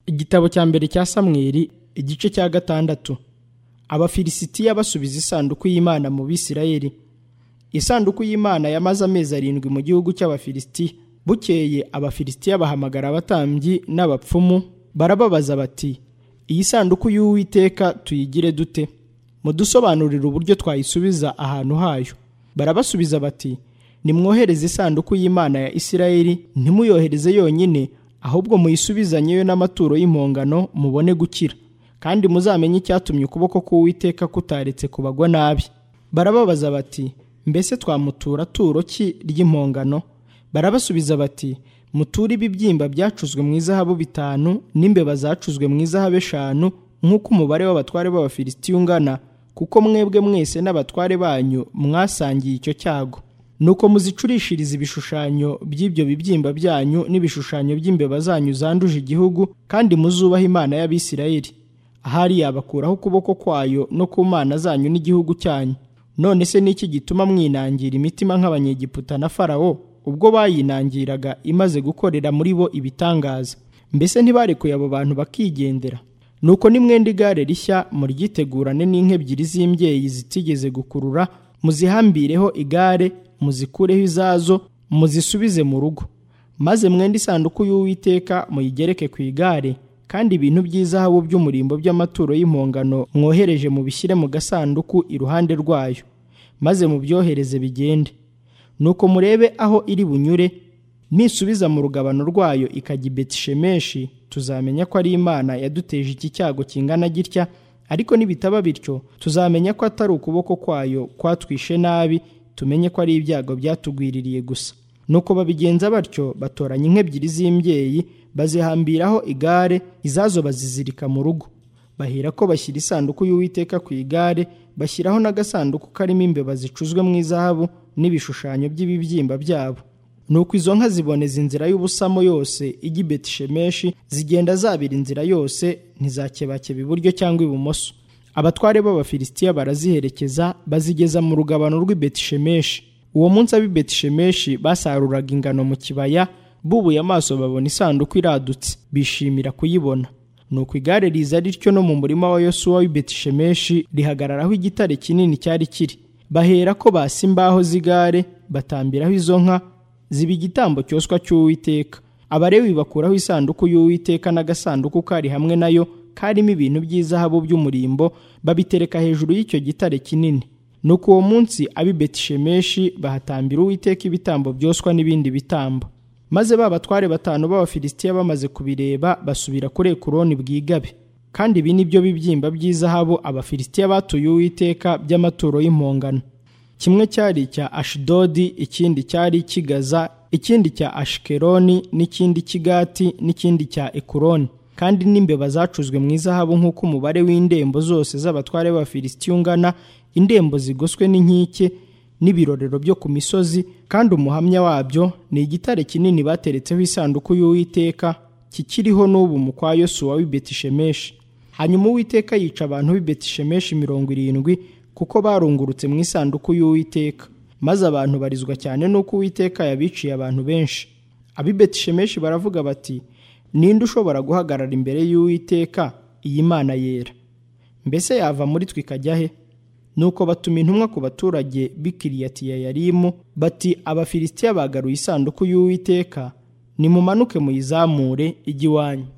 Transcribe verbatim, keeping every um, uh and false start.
Igitabo cya mbere cya Samweli igice cya gatandatu. Abafilisitiya basubiza isanduku y'Imana mu Bisirayeli. Isanduku y'Imana yamaze amezi arindwi mu gihugu cy'Abafilisitiya. Bukeye Abafilisitiya bahamagara abatambyi n'abapfumu, barababaza bati, iyi sanduku y'Uwiteka tuyigire dute? Mudusobanurire uburyo twayisubiza ahantu hayo. Barabasubiza bati, nimwohereze isanduku y'Imana ya Isirayeli, ntimuyohereze yonyine, ahubwo muyisubizanyeyo n'amaturo y'impongano, mubone gukira, kandi muzamenye icyatumye ukuboko k'Uwiteka kutaretse kubagwa nabi. Barababaza bati, mbese twamutura turo ki ry'impongano? Barabasubiza bati, muture ibibyimba byacuzwe mu izahabu bitanu n'imbeba zacuzwe mu izahabu eshanu, nk'uko umubare w'abatware b'Abafilisitiya ungana, kuko mwebwe mwese n'abatware banyu mwasangiye icyo cyago. Nuko muzicurishiriza ibishushanyo by'ibyo bibyimba byanyu n'ibishushanyo by'imbeba zanyu zanduje igihugu, kandi muzubaha Imana y'Abisirayeli. Ahari yabakuraho ukuboko kwayo no ku mana zanyu n'igihugu cyanyu. None se niki gituma mwinangira imitima nk'Abanyegiputa na Farawo, ubwo bayinangiraga imaze gukorera muri bo ibitangaza? Mbese ntibarekuye abo bantu bakigendera? Nuko nimwenda igare rishya, muryitegurane n'inka ebyiri z'imbyeyi zitigeze gukurura, muzihambireho igare, muzikureho izazo, muzisubize mu rugo. Maze mwende isanduku y'Uwiteka muyigereke ku igare, kandi ibintu by'izahabu by'umurimbo by'amaturo y'impongano mwohereje mubishyire mu gasanduku iruhande rwayo, maze mubyohereze bigende. Nuko murebe aho iri bunyure, nisubiza mu rugabano rwayo ikajya i Betishemeshi, tuzamenya ko ari Imana yaduteje iki cyago kingana gitya, ariko nibitaba bityo tuzamenya ko atari ukuboko kwayo kwatwishe nabi, tumenye ko ari ibyago byatugwiririye gusa. Nuko babigenza batyo, batoranya inka ebyiri z'imbyeyi, bazihambiraho igare, izazo bazizirika mu rugo. Bahera ko bashyira isanduku y'Uwiteka ku igare, bashyiraho n'agasanduku karimo imbeba zicuzwe mu izahabu n'ibishushanyo by'ibibyimba byabo. Nuko izo nka ziboneza inzira y'ubusamo yose ijya i Betishemeshi, zigenda zabira inzira yose, ntizakebakeba iburyo cyangwa ibumoso. Abatware b'Abafilisitiya baraziherekeza, bazigeza mu rugabano rw'i Betishemeshi. Uwo munsi ab'i Betishemeshi basaruraga ingano mu kibaya, bubuye amaso babona isanduku iradutse, bishimira kuyibona. Nuko igare riza rityo no mu murima wa Yosuwa w'i Betishemeshi, rihagararaho igitare kinini cyari kiri. Bahera ko basa imbaho z'igare, batambiraho izo nka, ziba igitambo cyoswa cy'Uwiteka. Abalewi bakuraho isanduku y'Uwiteka n'agasanduku kari hamwe nayo, karimo ibintu by'izahabu by'umurimbo, babitereka hejuru y'icyo gitare kinini. Nuko uwo munsi ab'i Betishemeshi bahatambira Uwiteka ibitambo byoswa n'ibindi bitambo. Maze ba batware batanu b'Abafilisitiya bamaze kubireba, basubira kuri Ekuroni bwigabe. Kandi ibi nibyo bibyimba by'izahabu Abafilisitiya batuye Uwiteka by'amaturo y'impongano. Kimwe cyari icya Ashidodi, ikindi cyari icy'Gaza, ikindi cya Ashikeloni, n'ikindi cy'Igati, n'ikindi cya Ekuroni. Kandi n'imbeba zacuzwe mu izahabu nk'uko umubare w'indembo zose z'abatware b'Abafilisitiya ungana, indembo zigoswe n'inkike n'ibirorero byo ku misozi. Kandi umuhamya wabyo ni igitare kinini bateretseho isanduku y'Uwiteka, kikiriho n'ubu mu kwa Yosuwa w'i Betishemeshi. Hanyuma Uwiteka yica abantu b'i Betishemeshi mirongo irindwi, kuko barungurutse mu isanduku y'Uwiteka. Maze abantu barizwa cyane n'uko Uwiteka yabiciye abantu benshi. Ab'i Betishemeshi baravuga bati, ninde ushobora guhagarara imbere y'Uwiteka, iyi Mana yera? Mbese yava muri twe ikajya he? Nuko batuma intumwa ku baturage b'i Kiriyati-Yeyarimu bati, Abafilisitiya bagaruye isanduku y'Uwiteka, nimumanuke muyizamure ijye iwanyu.